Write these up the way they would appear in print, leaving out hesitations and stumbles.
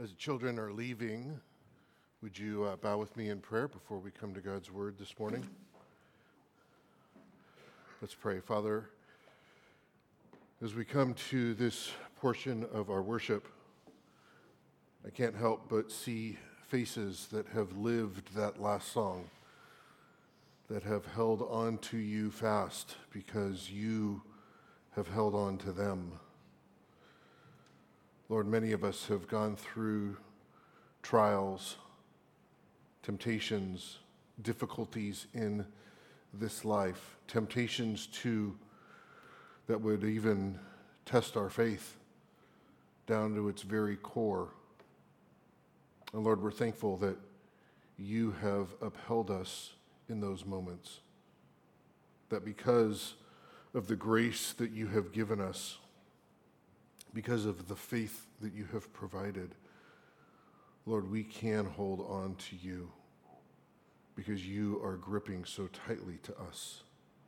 As children are leaving, would you bow with me in prayer before we come to God's Word this morning? Let's pray. Father, as we come to this portion of our worship, I can't help but see faces that have lived that last song, that have held on to you fast because you have held on to them. Lord, many of us have gone through trials, temptations, difficulties in this life, temptations that would even test our faith down to its very core. And Lord, we're thankful that you have upheld us in those moments, that because of the grace that you have given us, because of the faith that you have provided, Lord, we can hold on to you because you are gripping so tightly to us.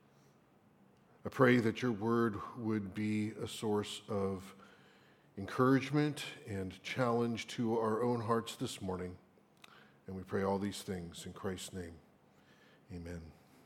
I pray that your word would be a source of encouragement and challenge to our own hearts this morning. And we pray all these things in Christ's name. Amen.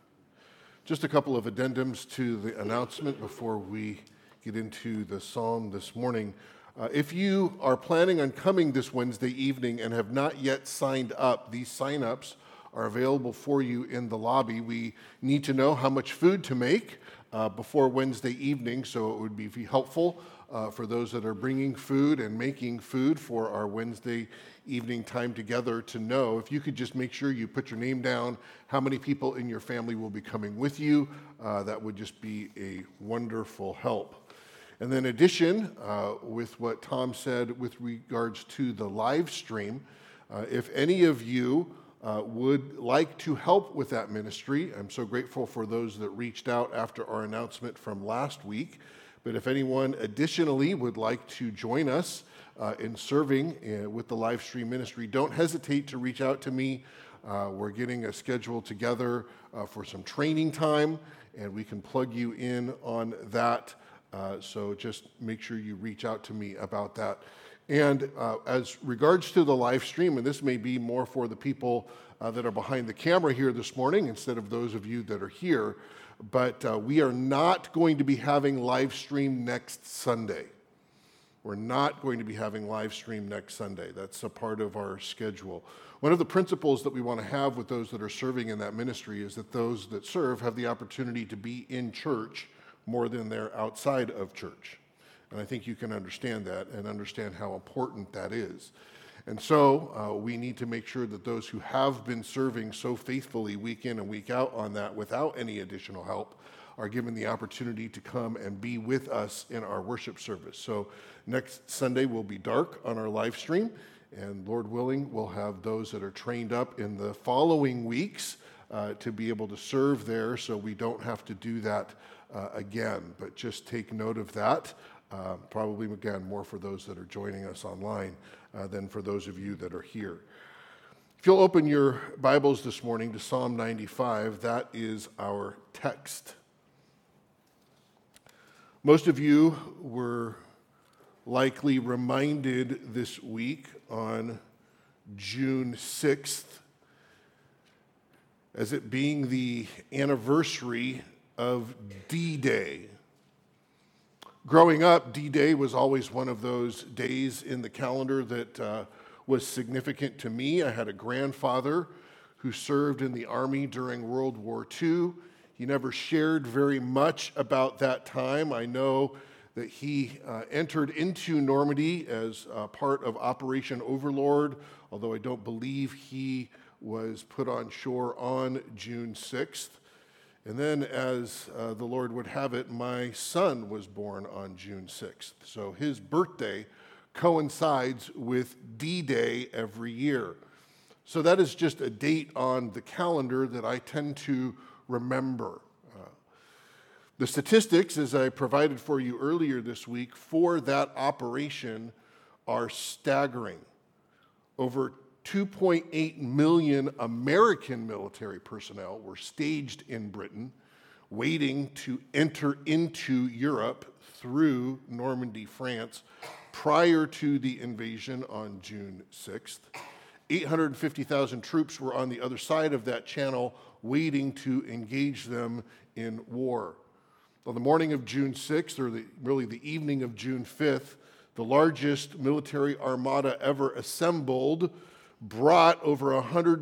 Just a couple of addendums to the announcement before we get into the psalm this morning. If you are planning on coming this Wednesday evening and have not yet signed up, these sign-ups are available for you in the lobby. We need to know how much food to make before Wednesday evening, so it would be helpful for those that are bringing food and making food for our Wednesday evening time together to know. If you could just make sure you put your name down, how many people in your family will be coming with you, that would just be a wonderful help. And then in addition, with what Tom said with regards to the live stream, if any of you would like to help with that ministry, I'm so grateful for those that reached out after our announcement from last week. But if anyone additionally would like to join us in serving with the live stream ministry, don't hesitate to reach out to me. We're getting a schedule together for some training time, and we can plug you in on that. So just make sure you reach out to me about that. And as regards to the live stream, and this may be more for the people that are behind the camera here this morning instead of those of you that are here, but we are not going to be having live stream next Sunday. We're not going to be having live stream next Sunday. That's a part of our schedule. One of the principles that we want to have with those that are serving in that ministry is that those that serve have the opportunity to be in church more than they're outside of church. And I think you can understand that and understand how important that is. And so we need to make sure that those who have been serving so faithfully week in and week out on that without any additional help are given the opportunity to come and be with us in our worship service. So next Sunday will be dark on our live stream, and Lord willing, we'll have those that are trained up in the following weeks to be able to serve there, so we don't have to do that again. But just take note of that. Probably, again, more for those that are joining us online than for those of you that are here. If you'll open your Bibles this morning to Psalm 95, that is our text. Most of you were likely reminded this week on June 6th, as it being the anniversary of D-Day. Growing up, D-Day was always one of those days in the calendar that was significant to me. I had a grandfather who served in the Army during World War II. He never shared very much about that time. I know that he entered into Normandy as part of Operation Overlord, although I don't believe he was put on shore on June 6th. And then, as the Lord would have it, my son was born on June 6th. So his birthday coincides with D-Day every year. So that is just a date on the calendar that I tend to remember. The statistics, as I provided for you earlier this week, for that operation are staggering. Over 2.8 million American military personnel were staged in Britain, waiting to enter into Europe through Normandy, France, prior to the invasion on June 6th. 850,000 troops were on the other side of that channel waiting to engage them in war. On the morning of June 6th, or really the evening of June 5th, the largest military armada ever assembled brought over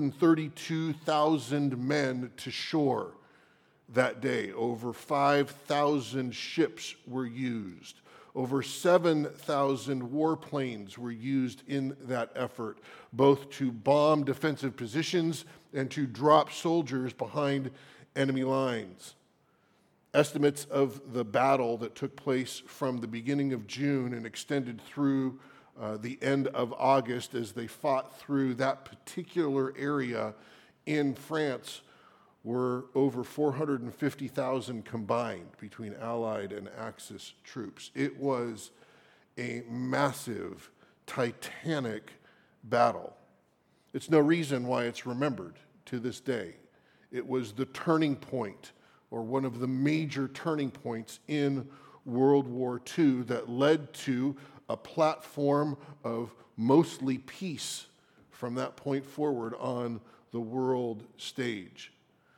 132,000 men to shore that day. Over 5,000 ships were used. Over 7,000 warplanes were used in that effort, both to bomb defensive positions and to drop soldiers behind enemy lines. Estimates of the battle that took place from the beginning of June and extended through the end of August as they fought through that particular area in France were over 450,000 combined between Allied and Axis troops. It was a massive, titanic battle. It's no reason why it's remembered to this day. It was the turning point, or one of the major turning points in World War II that led to a platform of mostly peace from that point forward on the world stage.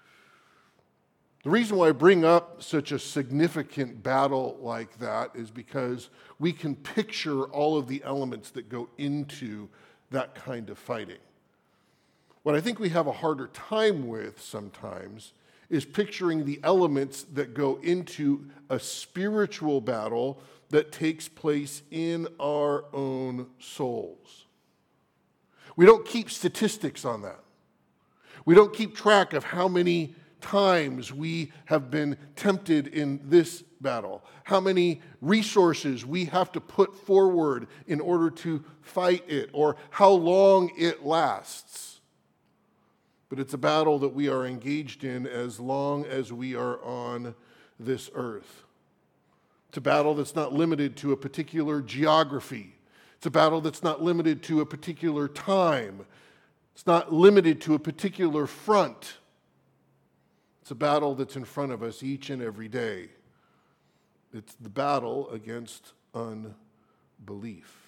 The reason why I bring up such a significant battle like that is because we can picture all of the elements that go into that kind of fighting. What I think we have a harder time with sometimes is picturing the elements that go into a spiritual battle that takes place in our own souls. We don't keep statistics on that. We don't keep track of how many times we have been tempted in this battle, how many resources we have to put forward in order to fight it, or how long it lasts. But it's a battle that we are engaged in as long as we are on this earth. It's a battle that's not limited to a particular geography. It's a battle that's not limited to a particular time. It's not limited to a particular front. It's a battle that's in front of us each and every day. It's the battle against unbelief.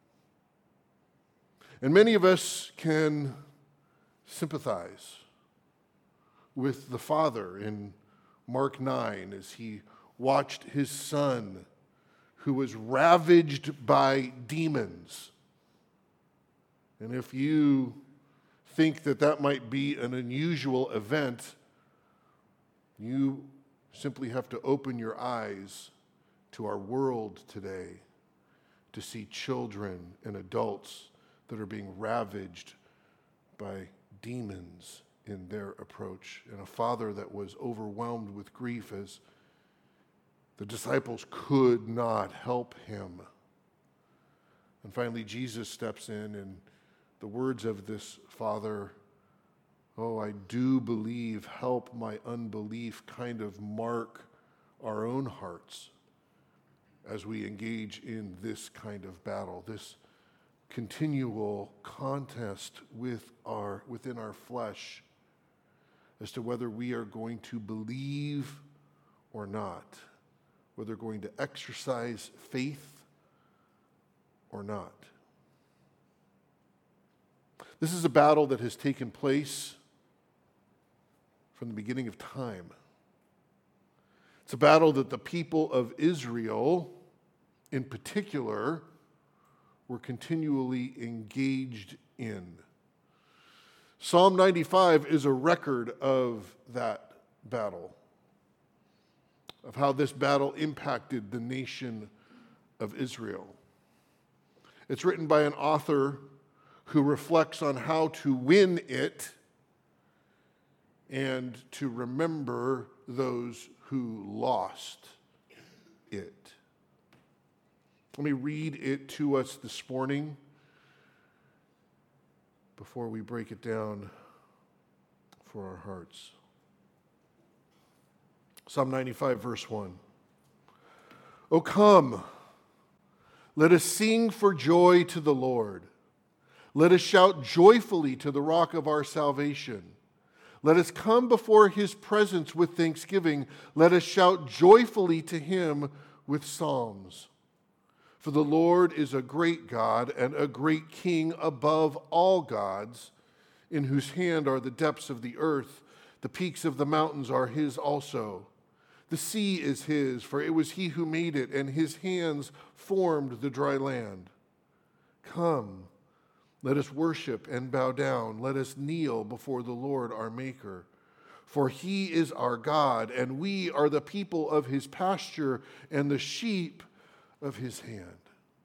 And many of us can sympathize with the father in Mark 9 as he watched his son, who was ravaged by demons. And if you think that that might be an unusual event, you simply have to open your eyes to our world today to see children and adults that are being ravaged by demons in their approach, and a father that was overwhelmed with grief as the disciples could not help him. And finally, Jesus steps in, and the words of this father, "Oh, I do believe, help my unbelief," kind of mark our own hearts as we engage in this kind of battle, this continual contest within our flesh as to whether we are going to believe or not, whether we're going to exercise faith or not. This is a battle that has taken place from the beginning of time. It's a battle that the people of Israel, in particular, were continually engaged in. Psalm 95 is a record of that battle, of how this battle impacted the nation of Israel. It's written by an author who reflects on how to win it and to remember those who lost it. Let me read it to us this morning before we break it down for our hearts. Psalm 95, verse 1. "O come, let us sing for joy to the Lord. Let us shout joyfully to the rock of our salvation. Let us come before his presence with thanksgiving. Let us shout joyfully to him with psalms. For the Lord is a great God and a great King above all gods, in whose hand are the depths of the earth. The peaks of the mountains are his also. The sea is his, for it was he who made it, and his hands formed the dry land. Come, let us worship and bow down. Let us kneel before the Lord our Maker. For he is our God, and we are the people of his pasture and the sheep of his hand.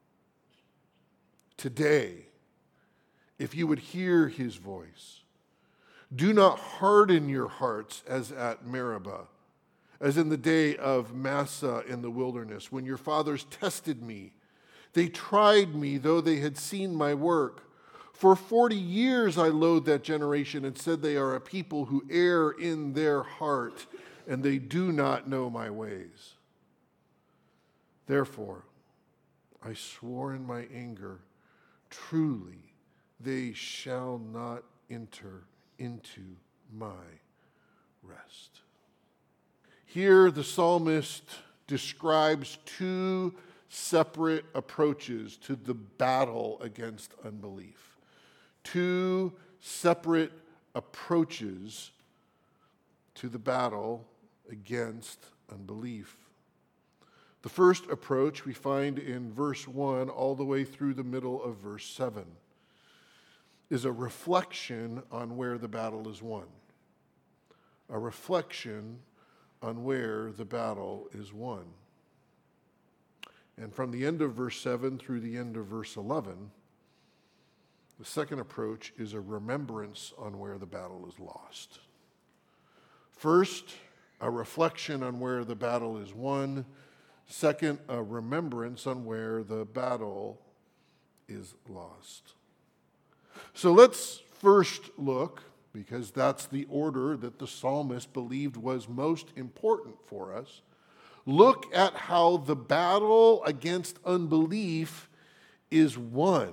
Today, if you would hear his voice, do not harden your hearts as at Meribah, as in the day of Massah in the wilderness, when your fathers tested me. They tried me, though they had seen my work. For 40 years I loathed that generation and said they are a people who err in their heart, and they do not know my ways. Therefore, I swore in my anger, truly they shall not enter into my rest. Here the psalmist describes two separate approaches to the battle against unbelief. Two separate approaches to the battle against unbelief. The first approach we find in verse 1 all the way through the middle of verse 7 is a reflection on where the battle is won. A reflection on where the battle is won. And from the end of verse 7 through the end of verse 11, the second approach is a remembrance on where the battle is lost. First, a reflection on where the battle is won. Second, a remembrance on where the battle is lost. So let's first look, because that's the order that the psalmist believed was most important for us, look at how the battle against unbelief is won.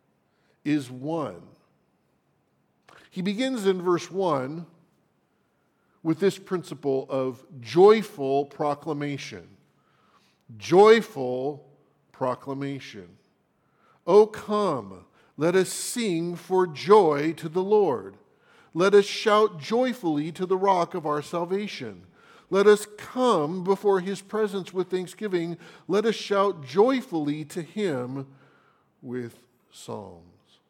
He begins in verse 1 with this principle of joyful proclamation. Joyful proclamation. Oh, come, let us sing for joy to the Lord. Let us shout joyfully to the rock of our salvation. Let us come before his presence with thanksgiving. Let us shout joyfully to him with psalms.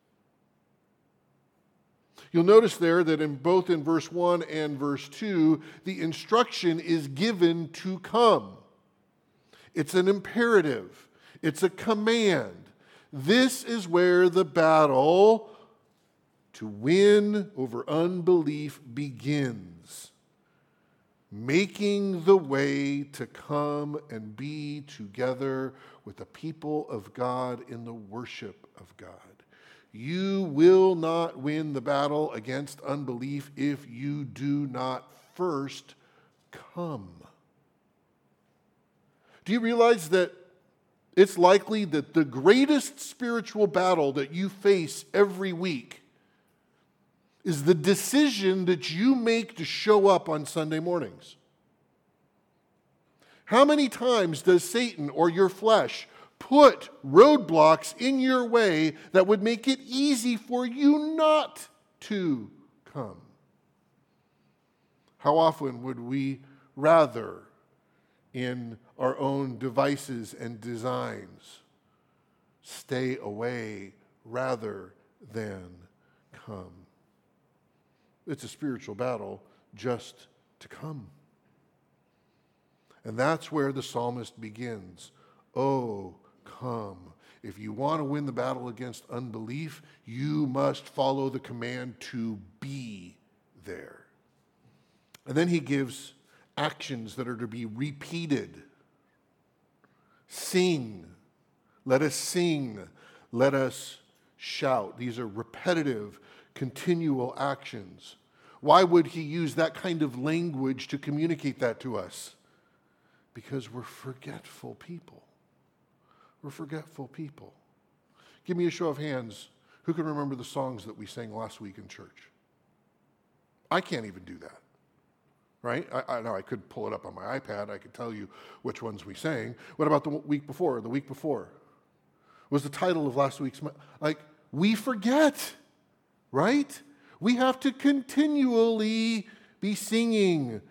You'll notice there that in both in verse 1 and verse 2, the instruction is given to come. It's an imperative. It's a command. This is where the battle to win over unbelief begins. Making the way to come and be together with the people of God in the worship of God. You will not win the battle against unbelief if you do not first come. Do you realize that it's likely that the greatest spiritual battle that you face every week is the decision that you make to show up on Sunday mornings? How many times does Satan or your flesh put roadblocks in your way that would make it easy for you not to come? How often would we rather, in our own devices and designs, stay away rather than come? It's a spiritual battle just to come. And that's where the psalmist begins. Oh, come. If you want to win the battle against unbelief, you must follow the command to be there. And then he gives actions that are to be repeated. Sing. Let us sing. Let us shout. These are repetitive, continual actions. Why would he use that kind of language to communicate that to us? Because we're forgetful people. We're forgetful people. Give me a show of hands. Who can remember the songs that we sang last week in church? I can't even do that. Right? I know I could pull it up on my iPad. I could tell you which ones we sang. What about the week before? The week before? was the title of last week's. Like, we forget, right? We have to continually be singing.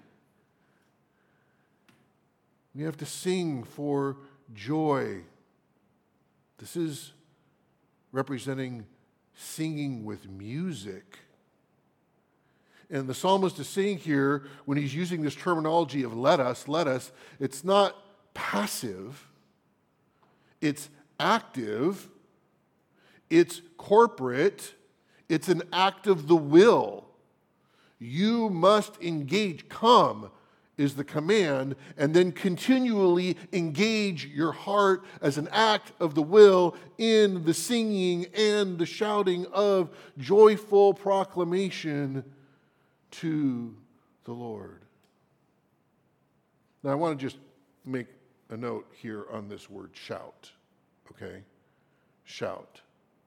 We have to sing for joy. This is representing singing with music. And the psalmist is saying here, when he's using this terminology of let us, it's not passive, it's active, it's corporate, it's an act of the will. You must engage. Come is the command, and then continually engage your heart as an act of the will in the singing and the shouting of joyful proclamation to the Lord. Now, I want to just make a note here on this word shout, okay? Shout.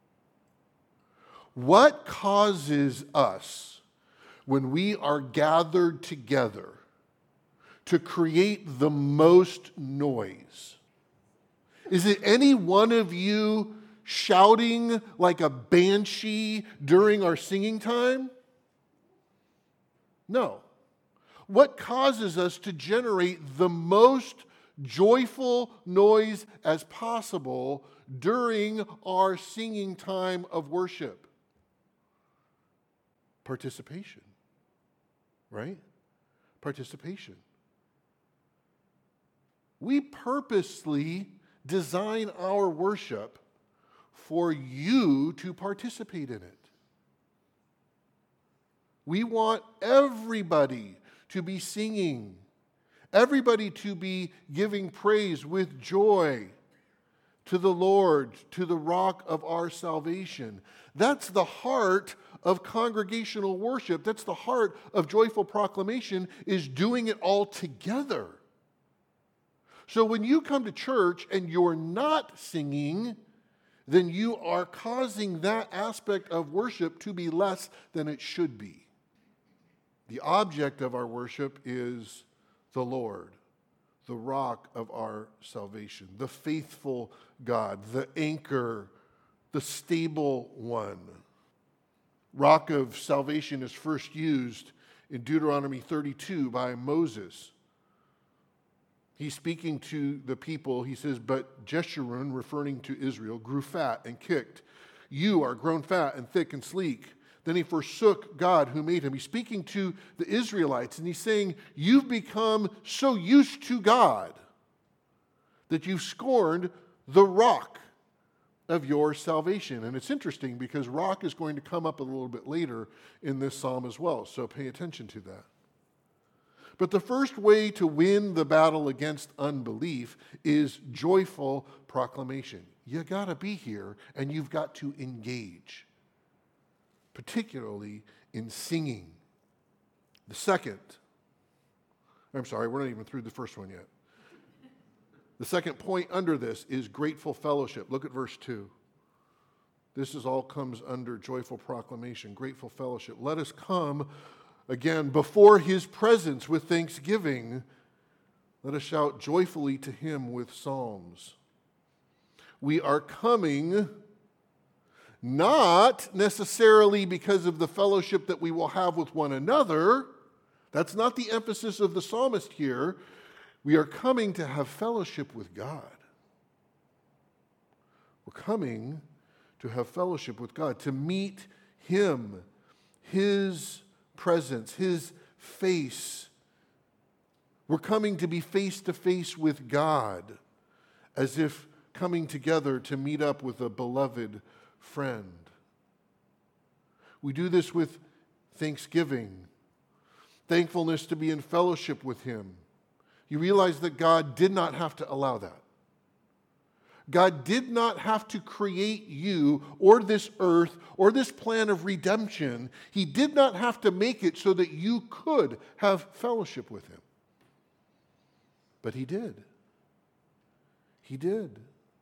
What causes us, when we are gathered together, to create the most noise? Is it any one of you shouting like a banshee during our singing time? No. What causes us to generate the most joyful noise as possible during our singing time of worship? Participation, right? Participation. We purposely design our worship for you to participate in it. We want everybody to be singing, everybody to be giving praise with joy to the Lord, to the rock of our salvation. That's the heart of congregational worship. That's the heart of joyful proclamation, is doing it all together. So when you come to church and you're not singing, then you are causing that aspect of worship to be less than it should be. The object of our worship is the Lord, the rock of our salvation, the faithful God, the anchor, the stable one. Rock of salvation is first used in Deuteronomy 32 by Moses. He's speaking to the people. He says, but Jeshurun, referring to Israel, grew fat and kicked. You are grown fat and thick and sleek. Then he forsook God who made him. He's speaking to the Israelites, and he's saying, you've become so used to God that you've scorned the rock of your salvation. And it's interesting because rock is going to come up a little bit later in this psalm as well, so pay attention to that. But the first way to win the battle against unbelief is joyful proclamation. You got to be here, and you've got to engage, particularly in singing. We're not even through the first one yet. The second point under this is grateful fellowship. Look at verse 2. This all comes under joyful proclamation, grateful fellowship. Let us come again before his presence with thanksgiving. Let us shout joyfully to him with psalms. We are coming not necessarily because of the fellowship that we will have with one another. That's not the emphasis of the psalmist here. We are coming to have fellowship with God. We're coming to have fellowship with God, to meet him, his presence, his face. We're coming to be face to face with God, as if coming together to meet up with a beloved friend. We do this with thanksgiving, thankfulness to be in fellowship with him. You realize that God did not have to allow that. God did not have to create you or this earth or this plan of redemption. He did not have to make it so that you could have fellowship with him. But he did. He did.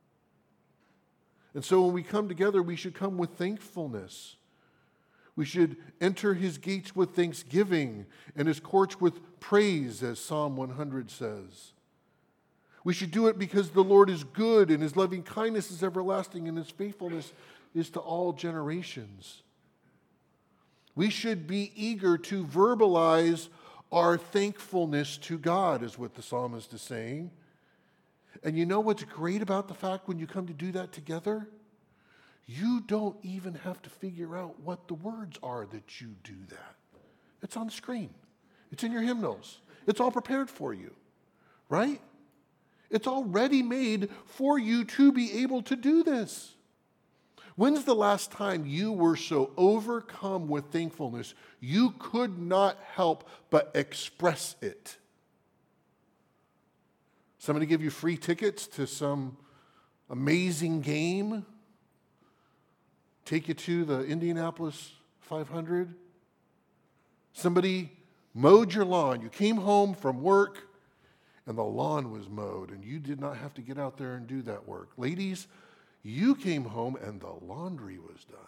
And so when we come together, we should come with thankfulness. We should enter his gates with thanksgiving and his courts with praise, as Psalm 100 says. We should do it because the Lord is good and his loving kindness is everlasting and his faithfulness is to all generations. We should be eager to verbalize our thankfulness to God, is what the psalmist is saying. And you know what's great about the fact when you come to do that together? You don't even have to figure out what the words are that you do that. It's on the screen. It's in your hymnals. It's all prepared for you, right? It's all ready-made for you to be able to do this. When's the last time you were so overcome with thankfulness you could not help but express it? Somebody give you free tickets to some amazing game? Take you to the Indianapolis 500? Somebody mowed your lawn. You came home from work and the lawn was mowed and you did not have to get out there and do that work. Ladies, you came home and the laundry was done.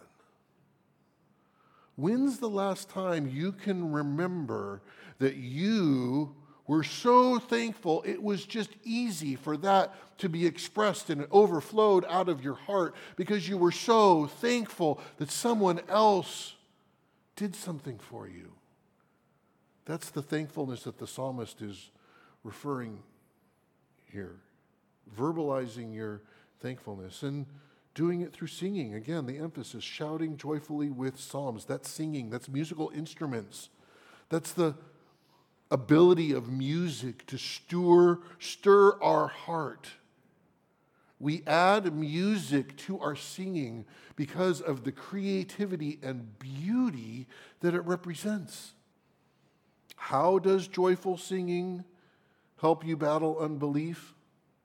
When's the last time you can remember that you were so thankful it was just easy for that to be expressed and it overflowed out of your heart because you were so thankful that someone else did something for you? That's the thankfulness that the psalmist is referring here. Verbalizing your thankfulness and doing it through singing. Again, the emphasis, shouting joyfully with psalms. That's singing. That's musical instruments. That's the ability of music to stir our heart. We add music to our singing because of the creativity and beauty that it represents. How does joyful singing help you battle unbelief?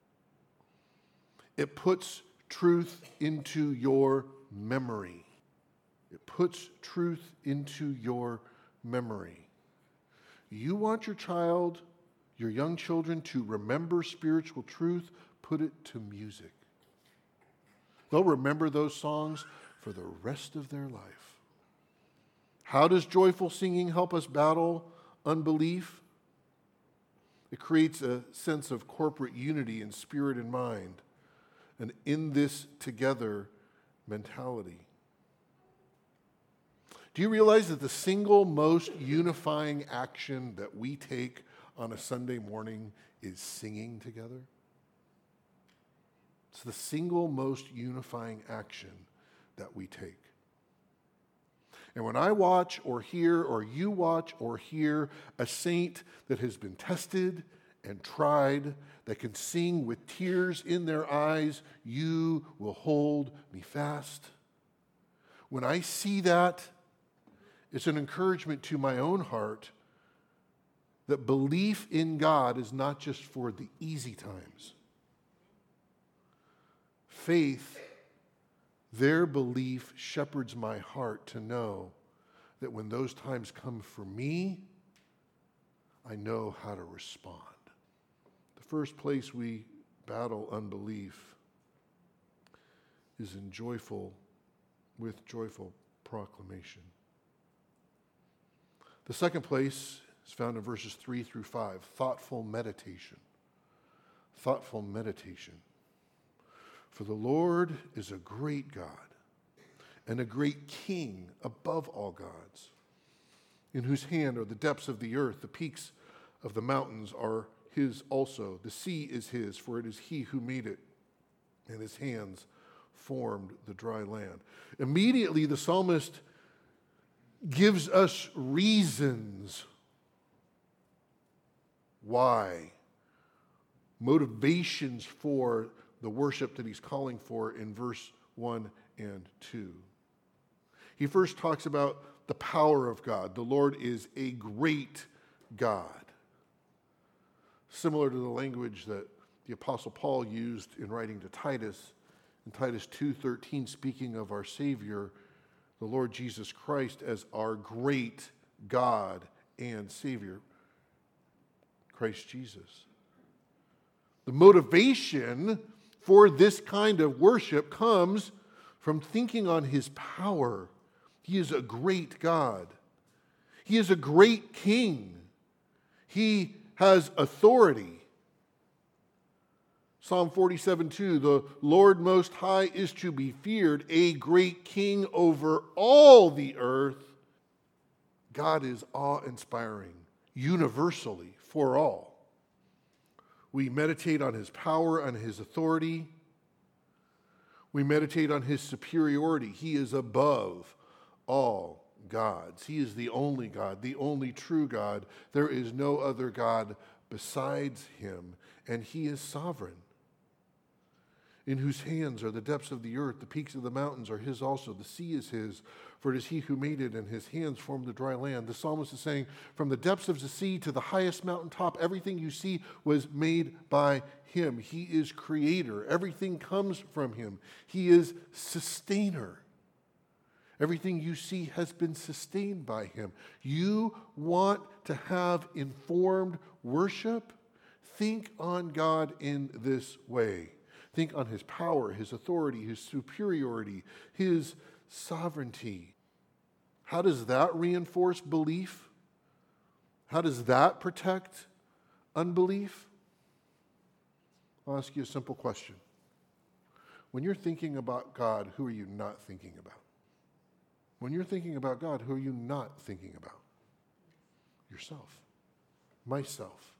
It puts truth into your memory. It puts truth into your memory. You want your child, your young children to remember spiritual truth, put it to music. They'll remember those songs for the rest of their life. How does joyful singing help us battle unbelief? It creates a sense of corporate unity in spirit and mind, an in this together mentality. Do you realize that the single most unifying action that we take on a Sunday morning is singing together? It's the single most unifying action that we take. And when I watch or hear, or you watch or hear a saint that has been tested and tried, that can sing with tears in their eyes, you will hold me fast. When I see that, it's an encouragement to my own heart that belief in God is not just for the easy times. Faith, their belief shepherds my heart to know that when those times come for me, I know how to respond. The first place we battle unbelief is in joyful proclamation. The second place is found in verses 3 through 5, thoughtful meditation. Thoughtful meditation. For the Lord is a great God and a great King above all gods, in whose hand are the depths of the earth, the peaks of the mountains are his also. The sea is his, for it is he who made it, and his hands formed the dry land. Immediately the psalmist gives us reasons why, motivations for the worship that he's calling for in verse 1 and 2. He first talks about the power of God. The Lord is a great God. Similar to the language that the Apostle Paul used in writing to Titus, in Titus 2:13, speaking of our Savior, the Lord Jesus Christ, as our great God and Savior, Christ Jesus. The motivation for this kind of worship comes from thinking on his power. He is a great God. He is a great King. He has authority. Psalm 47:2, the Lord Most High is to be feared, a great king over all the earth. God is awe-inspiring, universally, for all. We meditate on his power, on his authority. We meditate on his superiority. He is above all gods. He is the only God, the only true God. There is no other God besides him, and he is sovereign. In whose hands are the depths of the earth, the peaks of the mountains are his also. The sea is his, for it is he who made it, and his hands formed the dry land. The psalmist is saying, from the depths of the sea to the highest mountaintop, everything you see was made by him. He is creator. Everything comes from him. He is sustainer. Everything you see has been sustained by him. You want to have informed worship? Think on God in this way. Think on his power, his authority, his superiority, his sovereignty. How does that reinforce belief? How does that protect unbelief? I'll ask you a simple question. When you're thinking about God, who are you not thinking about? When you're thinking about God, who are you not thinking about? Yourself. Myself.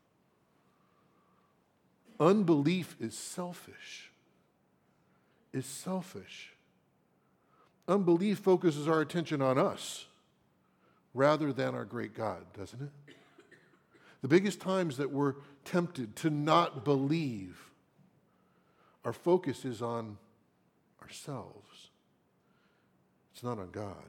Unbelief is selfish. Is selfish. Unbelief focuses our attention on us rather than our great God, doesn't it? The biggest times that we're tempted to not believe, our focus is on ourselves. It's not on God.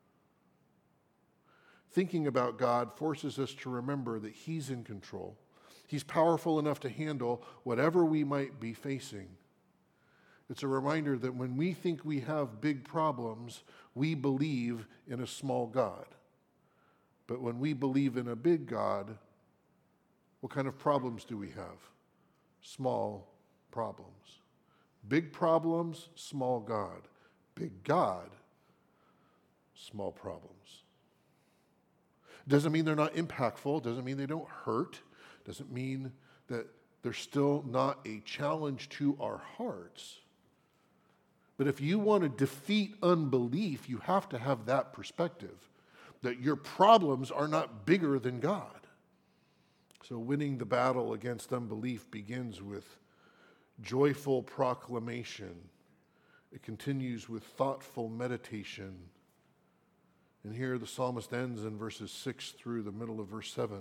Thinking about God forces us to remember that he's in control. He's powerful enough to handle whatever we might be facing. It's a reminder that when we think we have big problems, we believe in a small God. But when we believe in a big God, what kind of problems do we have? Small problems. Big problems, small God. Big God, small problems. Doesn't mean they're not impactful. Doesn't mean they don't hurt. Doesn't mean that they're still not a challenge to our hearts. But if you want to defeat unbelief, you have to have that perspective, that your problems are not bigger than God. So winning the battle against unbelief begins with joyful proclamation. It continues with thoughtful meditation. And here the psalmist ends in verses 6 through the middle of verse 7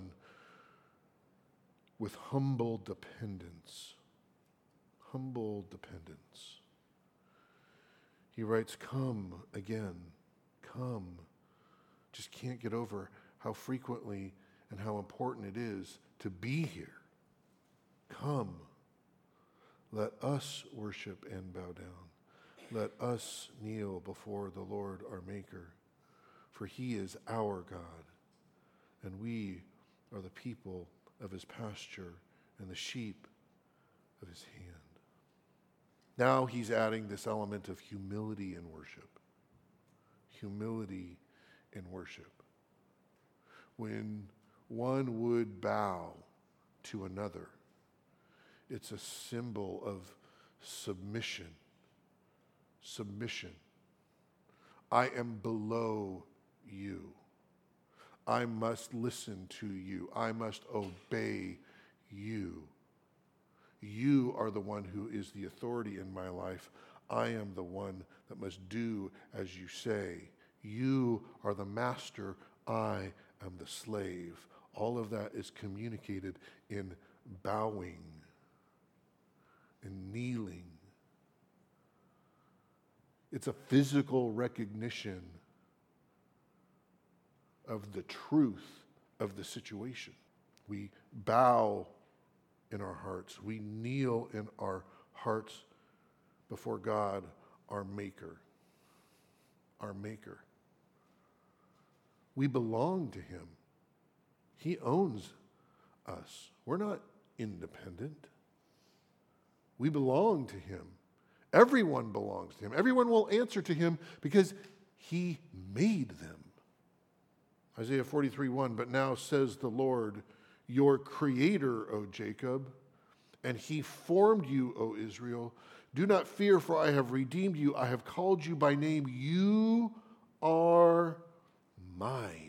with humble dependence. Humble dependence. He writes, come again, come. Just can't get over how frequently and how important it is to be here. Come. Let us worship and bow down. Let us kneel before the Lord our Maker. For he is our God, and we are the people of his pasture and the sheep of his hand. Now he's adding this element of humility in worship. Humility in worship. When one would bow to another, it's a symbol of submission. Submission. I am below you. I must listen to you. I must obey you. You are the one who is the authority in my life. I am the one that must do as you say. You are the master. I am the slave. All of that is communicated in bowing, in kneeling. It's a physical recognition of the truth of the situation. We bow in our hearts. We kneel in our hearts before God, our Maker. Our Maker. We belong to him. He owns us. We're not independent. We belong to him. Everyone belongs to him. Everyone will answer to him because he made them. Isaiah 43:1, but now says the Lord, your creator, O Jacob, and he formed you, O Israel. Do not fear, for I have redeemed you. I have called you by name. You are mine.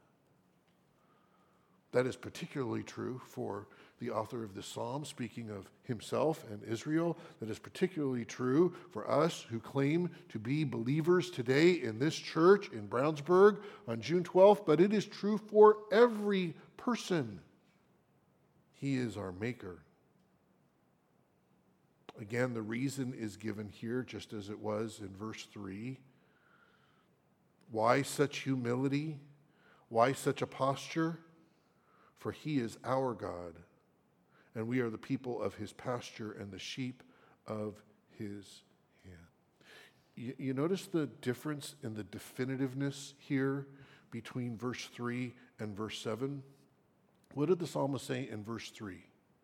That is particularly true for the author of this psalm, speaking of himself and Israel. That is particularly true for us who claim to be believers today in this church in Brownsburg on June 12th, but it is true for every person. He is our maker. Again, the reason is given here, just as it was in verse 3. Why such humility? Why such a posture? For he is our God, and we are the people of his pasture and the sheep of his hand. You notice the difference in the definitiveness here between verse 3 and verse 7? What did the psalmist say in verse 3?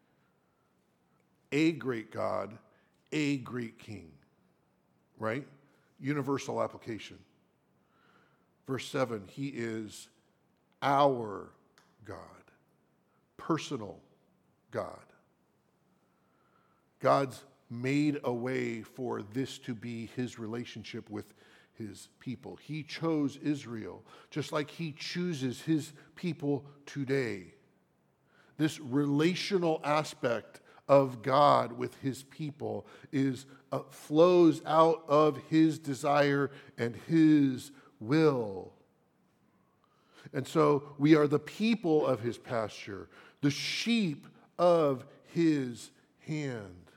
A great God, a great king, right? Universal application. Verse 7, he is our God, personal God. God's made a way for this to be his relationship with his people. He chose Israel, just like he chooses his people today. This relational aspect of God with his people flows out of his desire and his will. And so we are the people of his pasture, the sheep of his hand.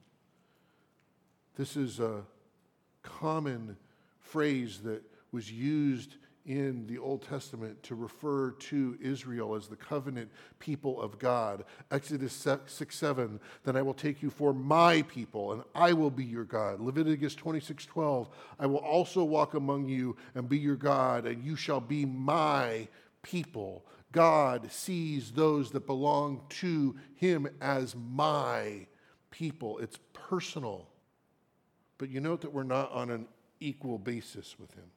This is a common phrase that was used in the Old Testament to refer to Israel as the covenant people of God. Exodus 6:7, then I will take you for my people, and I will be your God. Leviticus 26:12, I will also walk among you and be your God, and you shall be my people. God sees those that belong to him as my people. It's personal. But you note that we're not on an equal basis with him.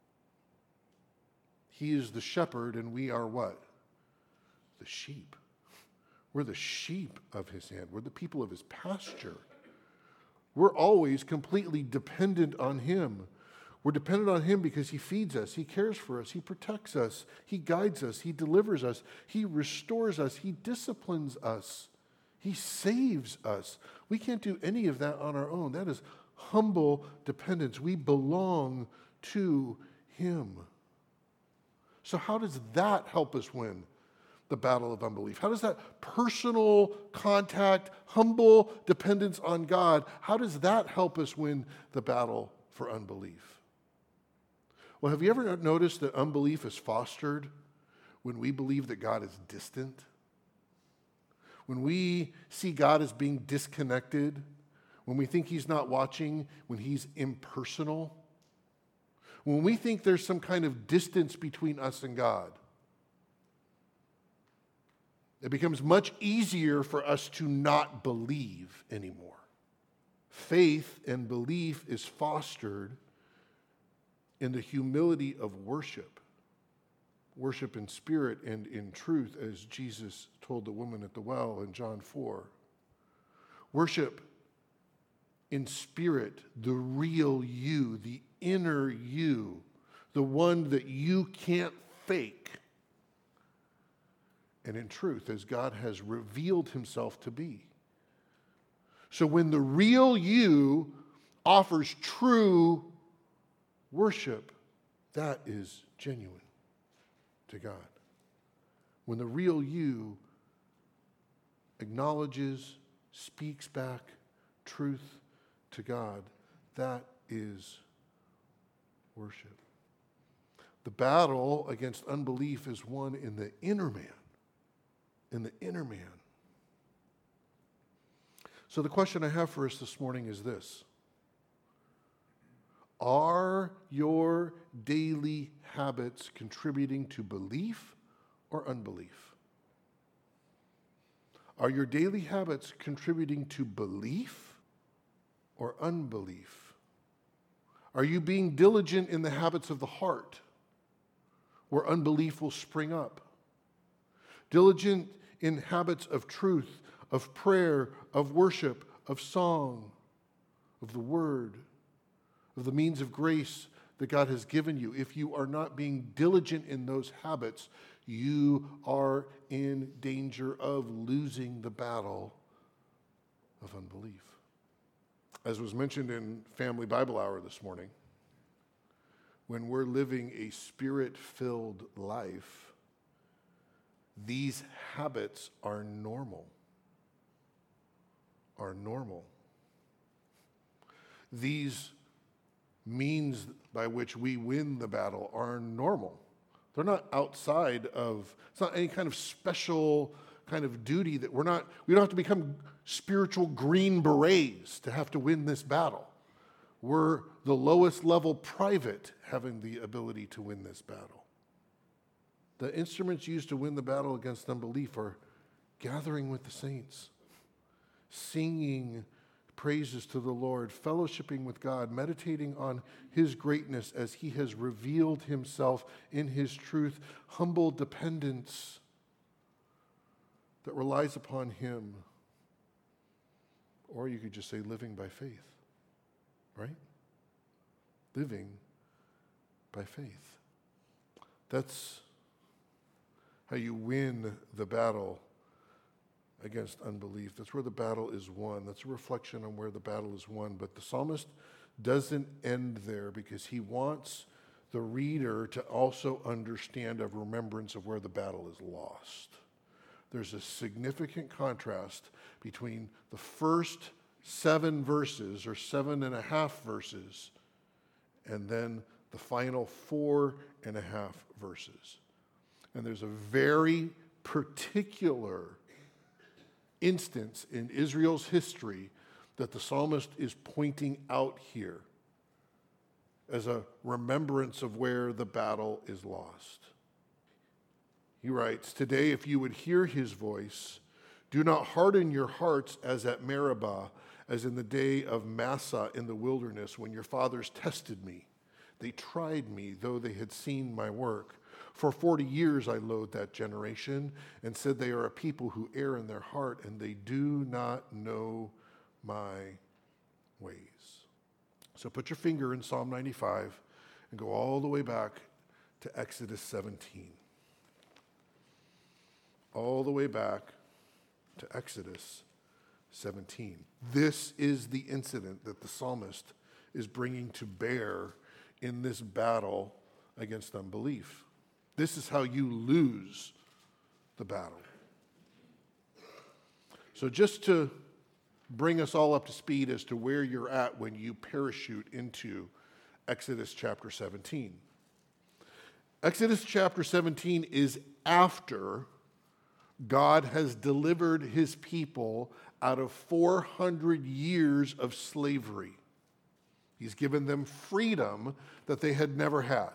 He is the shepherd, and we are what? The sheep. We're the sheep of his hand. We're the people of his pasture. We're always completely dependent on him. We're dependent on him because he feeds us, he cares for us, he protects us, he guides us, he delivers us, he restores us, he disciplines us, he saves us. We can't do any of that on our own. That is humble dependence. We belong to him. So how does that help us win the battle of unbelief? How does that personal contact, humble dependence on God, how does that help us win the battle for unbelief? Well, have you ever noticed that unbelief is fostered when we believe that God is distant? When we see God as being disconnected, when we think he's not watching, when he's impersonal, when we think there's some kind of distance between us and God, it becomes much easier for us to not believe anymore. Faith and belief is fostered in the humility of worship. Worship in spirit and in truth, as Jesus told the woman at the well in John 4. Worship in spirit, the real you, the inner you, the one that you can't fake. And in truth, as God has revealed himself to be. So when the real you offers true worship, that is genuine to God. When the real you acknowledges, speaks back truth to God, that is worship. The battle against unbelief is won in the inner man. In the inner man. So the question I have for us this morning is this: are your daily habits contributing to belief or unbelief? Are your daily habits contributing to belief or unbelief? Are you being diligent in the habits of the heart, where unbelief will spring up? Diligent in habits of truth, of prayer, of worship, of song, of the word, of the means of grace that God has given you. If you are not being diligent in those habits, you are in danger of losing the battle of unbelief. As was mentioned in Family Bible Hour this morning, when we're living a spirit-filled life, these habits are normal. These means by which we win the battle are normal. They're not outside of, it's not any kind of special kind of duty that we don't have to become spiritual Green Berets to have to win this battle. We're the lowest level private having the ability to win this battle. The instruments used to win the battle against unbelief are gathering with the saints, singing praises to the Lord, fellowshipping with God, meditating on his greatness as he has revealed himself in his truth, humble dependence that relies upon him. Or you could just say living by faith, right? Living by faith. That's how you win the battle against unbelief. That's where the battle is won. That's a reflection on where the battle is won. But the psalmist doesn't end there, because he wants the reader to also understand a remembrance of where the battle is lost. There's a significant contrast between the first 7 verses, or 7.5 verses, and then the final 4.5 verses. And there's a very particular instance in Israel's history that the psalmist is pointing out here as a remembrance of where the battle is lost. He writes, "Today, if you would hear his voice, do not harden your hearts as at Meribah, as in the day of Massah in the wilderness, when your fathers tested me. They tried me, though they had seen my work. For 40 years I loathed that generation and said, they are a people who err in their heart, and they do not know my ways." So put your finger in Psalm 95 and go all the way back to Exodus 17. All the way back to Exodus 17. This is the incident that the psalmist is bringing to bear in this battle against unbelief. This is how you lose the battle. So just to bring us all up to speed as to where you're at when you parachute into Exodus chapter 17. Exodus chapter 17 is after God has delivered his people out of 400 years of slavery. He's given them freedom that they had never had.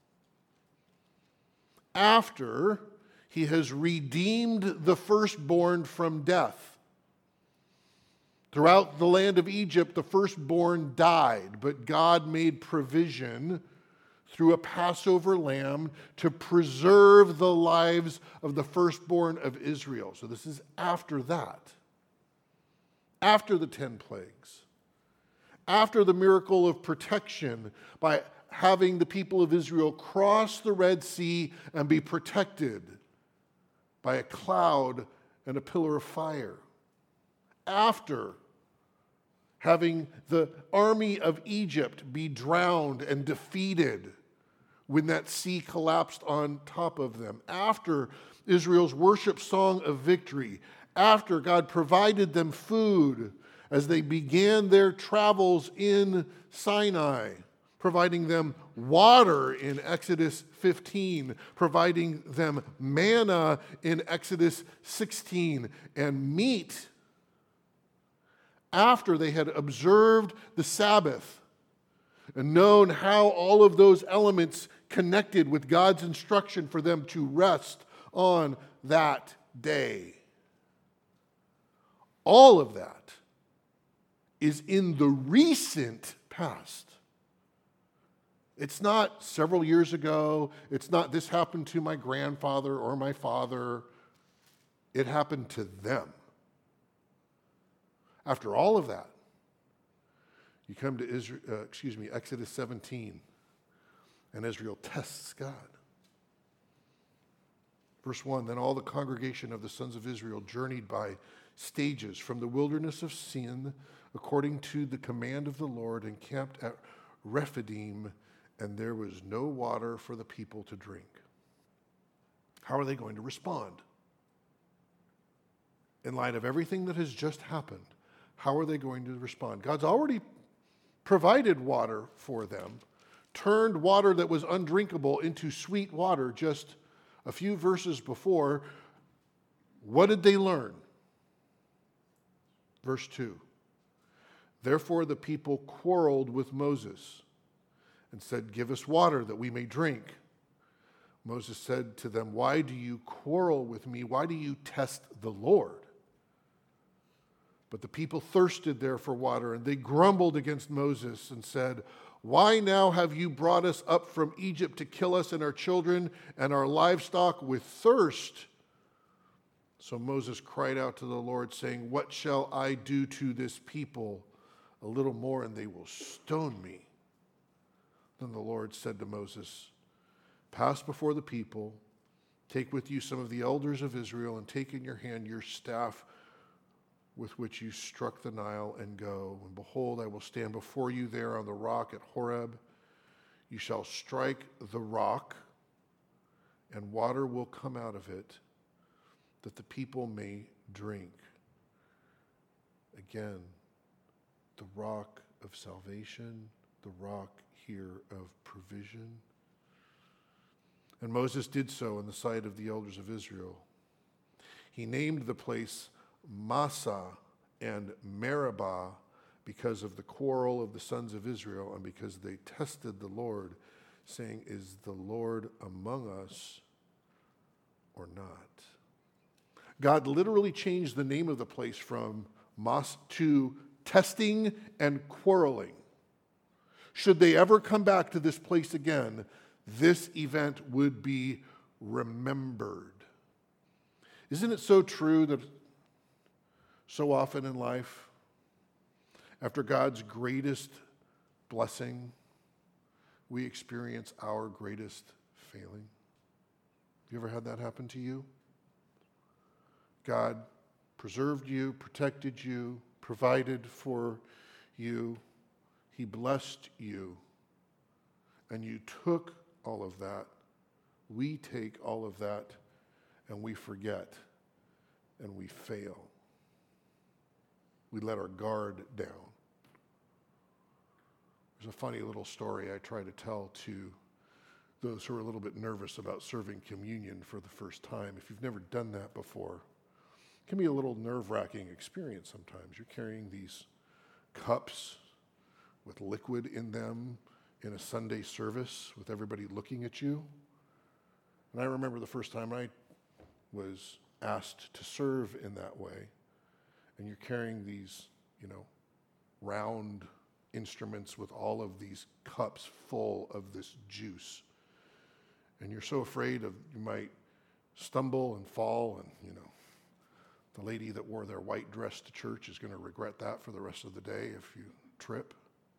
After he has redeemed the firstborn from death. Throughout the land of Egypt, the firstborn died, but God made provision through a Passover lamb to preserve the lives of the firstborn of Israel. So this is after that. After the 10 plagues. After the miracle of protection by having the people of Israel cross the Red Sea and be protected by a cloud and a pillar of fire. After having the army of Egypt be drowned and defeated when that sea collapsed on top of them. After Israel's worship song of victory. After God provided them food as they began their travels in Sinai, providing them water in Exodus 15, providing them manna in Exodus 16, and meat after they had observed the Sabbath and known how all of those elements connected with God's instruction for them to rest on that day. All of that is in the recent past. It's not several years ago. It's not this happened to my grandfather or my father. It happened to them. After all of that, you come to Exodus 17, and Israel tests God. Verse 1, then all the congregation of the sons of Israel journeyed by stages from the wilderness of Sin, according to the command of the Lord, and camped at Rephidim, and there was no water for the people to drink. How are they going to respond? In light of everything that has just happened, how are they going to respond? God's already provided water for them, turned water that was undrinkable into sweet water just a few verses before. What did they learn? Verse 2. Therefore the people quarreled with Moses and said, give us water that we may drink. Moses said to them, why do you quarrel with me? Why do you test the Lord? But the people thirsted there for water, and they grumbled against Moses and said, why now have you brought us up from Egypt to kill us and our children and our livestock with thirst? So Moses cried out to the Lord, saying, what shall I do to this people? A little more, and they will stone me. Then the Lord said to Moses, pass before the people, take with you some of the elders of Israel, and take in your hand your staff with which you struck the Nile, and go. And behold, I will stand before you there on the rock at Horeb. You shall strike the rock, and water will come out of it, that the people may drink. Again, the rock of salvation, the rock here of provision. And Moses did so in the sight of the elders of Israel. He named the place Massah and Meribah because of the quarrel of the sons of Israel and because they tested the Lord, saying, is the Lord among us or not? God literally changed the name of the place from Massah to testing and quarreling. Should they ever come back to this place again, this event would be remembered. Isn't it so true that so often in life, after God's greatest blessing, we experience our greatest failing? You ever had that happen to you? God preserved you, protected you, provided for you. He blessed you. And you took all of that. We take all of that and we forget and we fail. We let our guard down. There's a funny little story I try to tell to those who are a little bit nervous about serving communion for the first time. If you've never done that before, it can be a little nerve-wracking experience sometimes. You're carrying these cups with liquid in them in a Sunday service with everybody looking at you. And I remember the first time I was asked to serve in that way. And you're carrying these, round instruments with all of these cups full of this juice. And you're so afraid you might stumble and fall, and, the lady that wore their white dress to church is going to regret that for the rest of the day if you trip,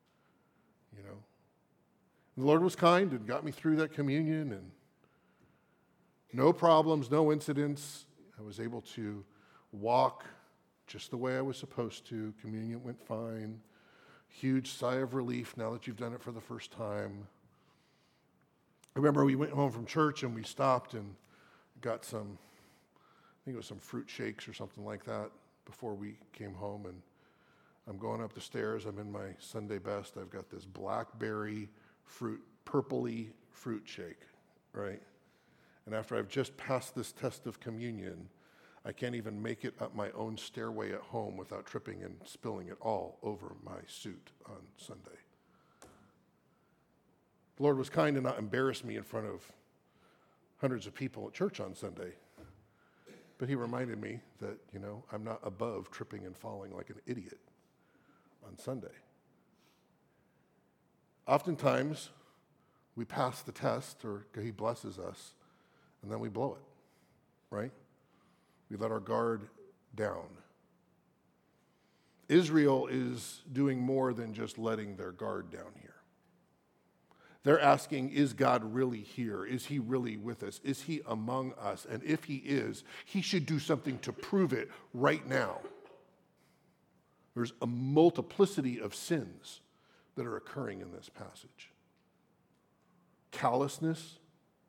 And the Lord was kind and got me through that communion, and no problems, no incidents. I was able to walk just the way I was supposed to. Communion went fine. Huge sigh of relief now that you've done it for the first time. I remember we went home from church and we stopped and got some, I think it was some fruit shakes or something like that before we came home. And I'm going up the stairs. I'm in my Sunday best. I've got this blackberry fruit, purpley fruit shake, right? And after I've just passed this test of communion, I can't even make it up my own stairway at home without tripping and spilling it all over my suit on Sunday. The Lord was kind to not embarrass me in front of hundreds of people at church on Sunday. But he reminded me that, I'm not above tripping and falling like an idiot on Sunday. Oftentimes, we pass the test, or he blesses us, and then we blow it, right? We let our guard down. Israel is doing more than just letting their guard down here. They're asking, is God really here? Is he really with us? Is he among us? And if he is, he should do something to prove it right now. There's a multiplicity of sins that are occurring in this passage. Callousness.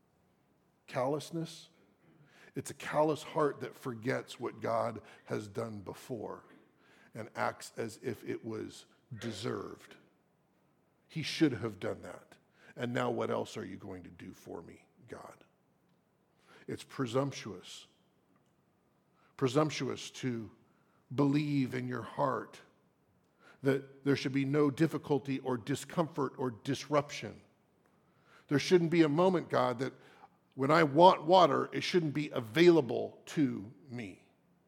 It's a callous heart that forgets what God has done before and acts as if it was deserved. He should have done that. And now what else are you going to do for me, God? It's presumptuous. Presumptuous to believe in your heart that there should be no difficulty or discomfort or disruption. There shouldn't be a moment, God, that when I want water, it shouldn't be available to me.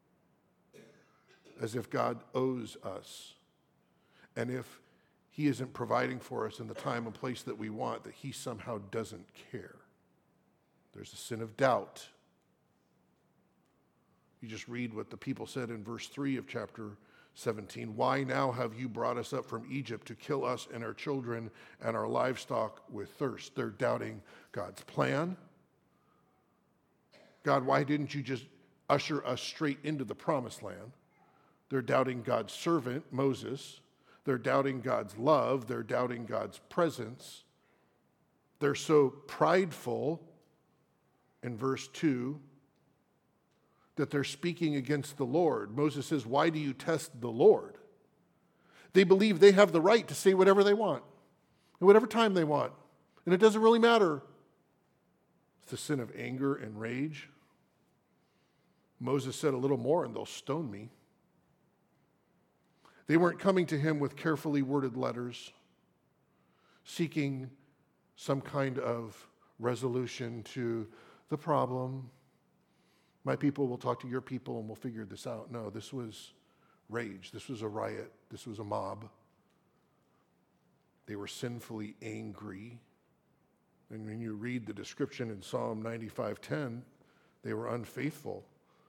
As if God owes us. And if he isn't providing for us in the time and place that we want, that he somehow doesn't care. There's a sin of doubt. You just read what the people said in verse 3 of chapter 17. Why now have you brought us up from Egypt to kill us and our children and our livestock with thirst? They're doubting God's plan. God, why didn't you just usher us straight into the promised land? They're doubting God's servant, Moses. They're doubting God's love. They're doubting God's presence. They're so prideful in verse 2 that they're speaking against the Lord. Moses says, why do you test the Lord? They believe they have the right to say whatever they want, at whatever time they want, and it doesn't really matter. It's the sin of anger and rage. Moses said a little more and they'll stone me. They weren't coming to him with carefully worded letters, seeking some kind of resolution to the problem. My people will talk to your people and we'll figure this out. No, this was rage. This was a riot. This was a mob. They were sinfully angry. And when you read the description in Psalm 95:10, they were unfaithful.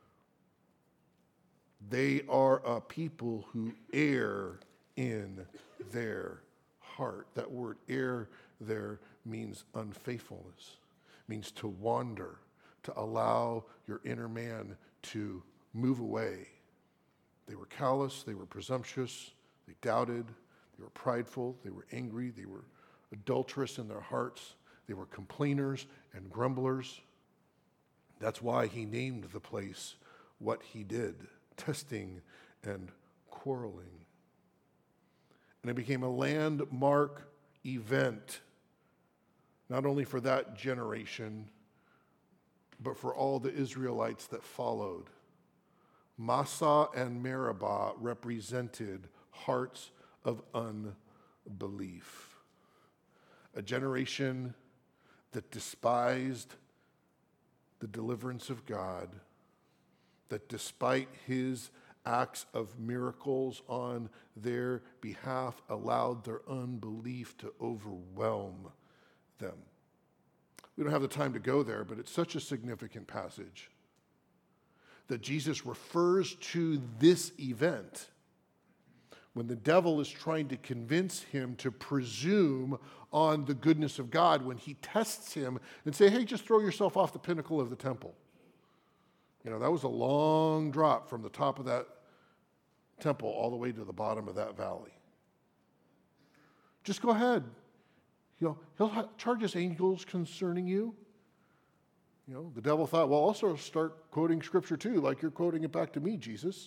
They are a people who err in their heart. That word err there means unfaithfulness, means to wander, to allow your inner man to move away. They were callous, they were presumptuous, they doubted, they were prideful, they were angry, they were adulterous in their hearts, they were complainers and grumblers. That's why he named the place what he did. Testing and quarreling. And it became a landmark event, not only for that generation, but for all the Israelites that followed. Massah and Meribah represented hearts of unbelief. A generation that despised the deliverance of God, that despite his acts of miracles on their behalf, allowed their unbelief to overwhelm them. We don't have the time to go there, but it's such a significant passage that Jesus refers to this event when the devil is trying to convince him to presume on the goodness of God, when he tests him and say, hey, just throw yourself off the pinnacle of the temple. You know, that was a long drop from the top of that temple all the way to the bottom of that valley. Just go ahead. You know, he'll charge his angels concerning you. You know, the devil thought, well, I'll also start quoting scripture too, like you're quoting it back to me, Jesus.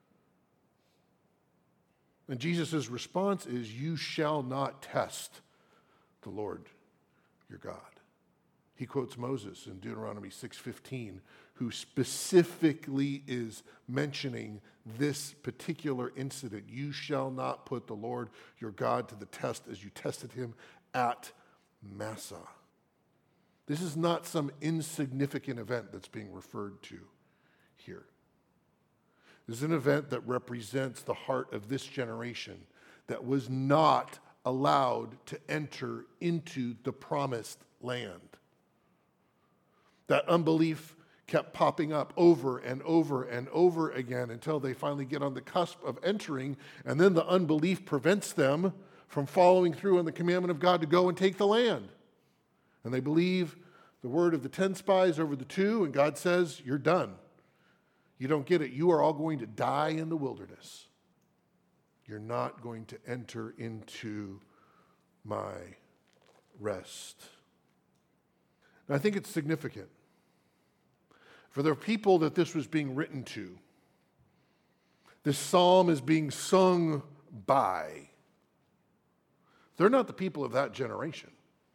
And Jesus' response is, you shall not test the Lord your God. He quotes Moses in Deuteronomy 6:15, who specifically is mentioning this particular incident. You shall not put the Lord your God to the test as you tested him at Massah. This is not some insignificant event that's being referred to here. This is an event that represents the heart of this generation that was not allowed to enter into the promised land. That unbelief kept popping up over and over and over again until they finally get on the cusp of entering, and then the unbelief prevents them from following through on the commandment of God to go and take the land. And they believe the word of the 10 spies over the 2, and God says, you're done. You don't get it. You are all going to die in the wilderness. You're not going to enter into my rest. And I think it's significant. For the people that this was being written to, this psalm is being sung by. They're not the people of that generation.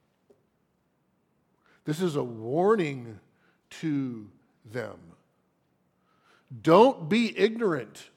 This is a warning to them. Don't be ignorant.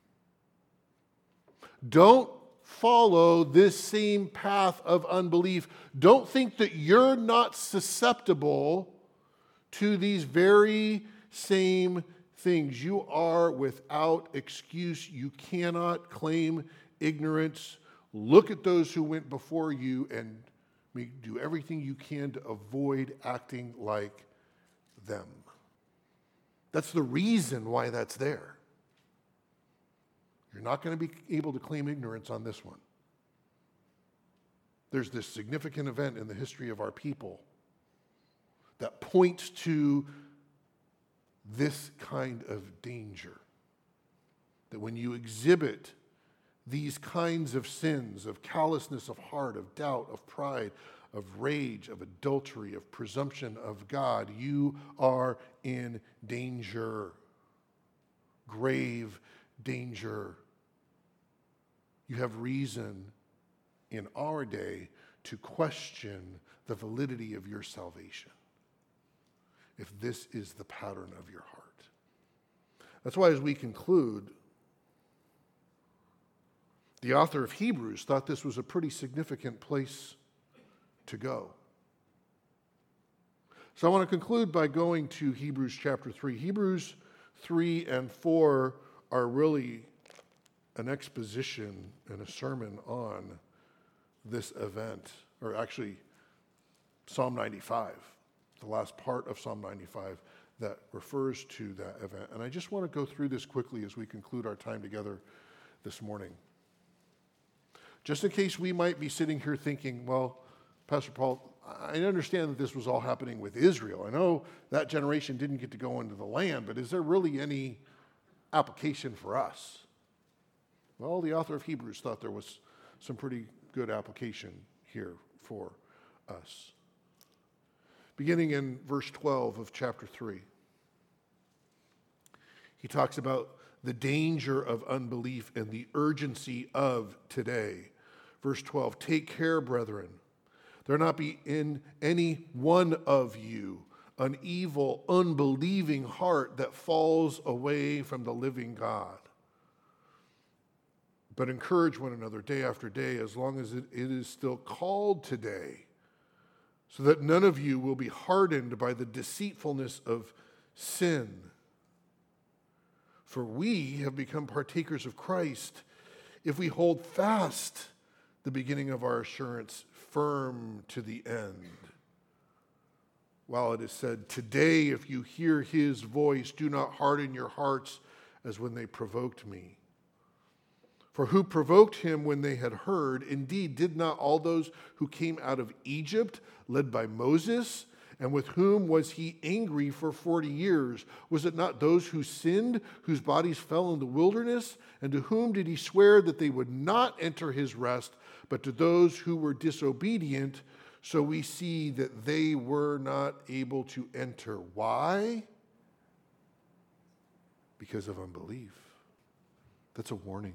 Don't follow this same path of unbelief. Don't think that you're not susceptible to these very same things. You are without excuse. You cannot claim ignorance. Look at those who went before you and do everything you can to avoid acting like them. That's the reason why that's there. You're not going to be able to claim ignorance on this one. There's this significant event in the history of our people that points to this kind of danger. That when you exhibit these kinds of sins, of callousness of heart, of doubt, of pride, of rage, of adultery, of presumption of God, you are in danger. Grave danger. You have reason in our day to question the validity of your salvation, if this is the pattern of your heart. That's why as we conclude, the author of Hebrews thought this was a pretty significant place to go. So I want to conclude by going to Hebrews chapter 3. Hebrews 3 and 4 are really an exposition and a sermon on this event, or actually Psalm 95, the last part of Psalm 95 that refers to that event. And I just want to go through this quickly as we conclude our time together this morning. Just in case we might be sitting here thinking, well, Pastor Paul, I understand that this was all happening with Israel. I know that generation didn't get to go into the land, but is there really any application for us? Well, the author of Hebrews thought there was some pretty good application here for us. Beginning in verse 12 of chapter 3, he talks about the danger of unbelief and the urgency of today. Verse 12, take care, brethren, there not be in any one of you an evil, unbelieving heart that falls away from the living God. But encourage one another day after day, as long as it is still called today, so that none of you will be hardened by the deceitfulness of sin. For we have become partakers of Christ if we hold fast the beginning of our assurance firm to the end. While it is said, today if you hear his voice, do not harden your hearts as when they provoked me. For who provoked him when they had heard? Indeed, did not all those who came out of Egypt, led by Moses, and with whom was he angry for 40 years? Was it not those who sinned, whose bodies fell in the wilderness? And to whom did he swear that they would not enter his rest, but to those who were disobedient? So we see that they were not able to enter. Why? Because of unbelief. That's a warning.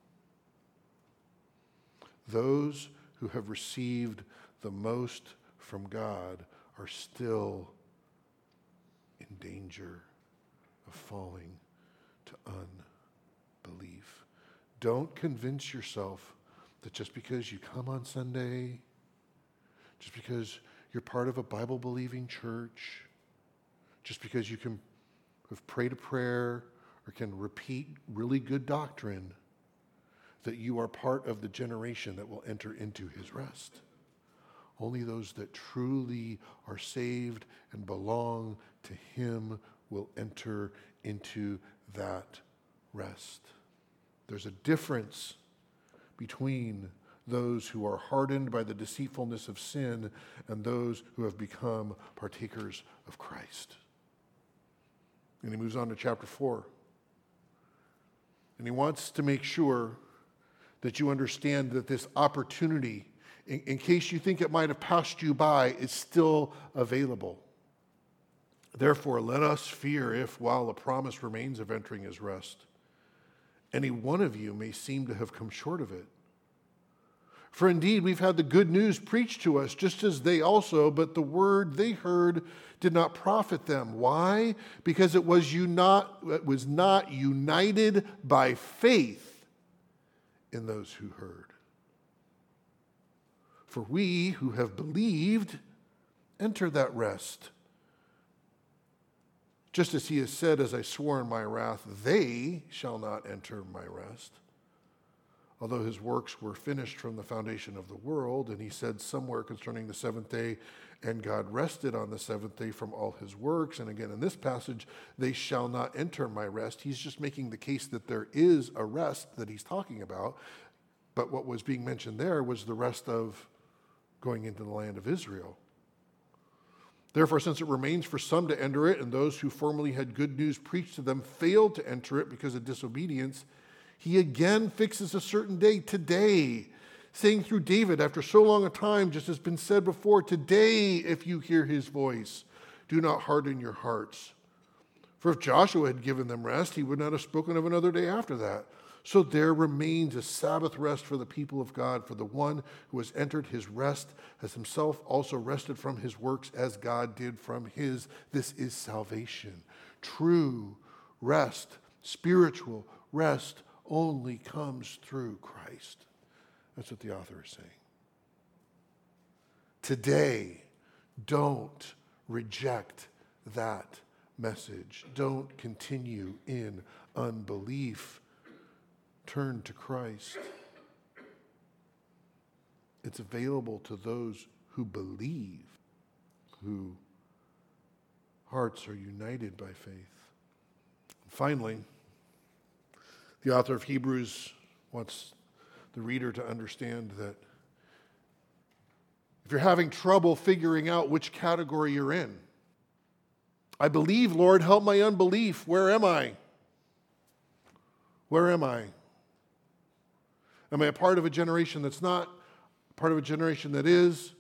Those who have received the most from God are still in danger of falling to unbelief. Don't convince yourself that just because you come on Sunday, just because you're part of a Bible-believing church, just because you can have prayed a prayer or can repeat really good doctrine, that you are part of the generation that will enter into his rest. Only those that truly are saved and belong to him will enter into that rest. There's a difference between those who are hardened by the deceitfulness of sin and those who have become partakers of Christ. And he moves on to chapter 4. And he wants to make sure that you understand that this opportunity, in case you think it might have passed you by, is still available. Therefore, let us fear if, while the promise remains of entering his rest, any one of you may seem to have come short of it. For indeed, we've had the good news preached to us, just as they also, but the word they heard did not profit them. Why? Because it was not united by faith in those who heard. For we who have believed enter that rest. Just as he has said, as I swore in my wrath, they shall not enter my rest. Although his works were finished from the foundation of the world, and he said somewhere concerning the seventh day, and God rested on the seventh day from all his works. And again, in this passage, they shall not enter my rest. He's just making the case that there is a rest that he's talking about. But what was being mentioned there was the rest of going into the land of Israel. Therefore, since it remains for some to enter it, and those who formerly had good news preached to them failed to enter it because of disobedience, he again fixes a certain day, today, saying through David, after so long a time, just as has been said before, today, if you hear his voice, do not harden your hearts. For if Joshua had given them rest, he would not have spoken of another day after that. So there remains a Sabbath rest for the people of God, for the one who has entered his rest has himself also rested from his works as God did from his. This is salvation. True rest, spiritual rest, only comes through Christ. That's what the author is saying. Today, don't reject that message. Don't continue in unbelief. Turn to Christ. It's available to those who believe, whose hearts are united by faith. Finally, the author of Hebrews wants the reader to understand that if you're having trouble figuring out which category you're in, I believe, Lord, help my unbelief. Where am I? Where am I? Am I a part of a generation that's not? Part of a generation that is?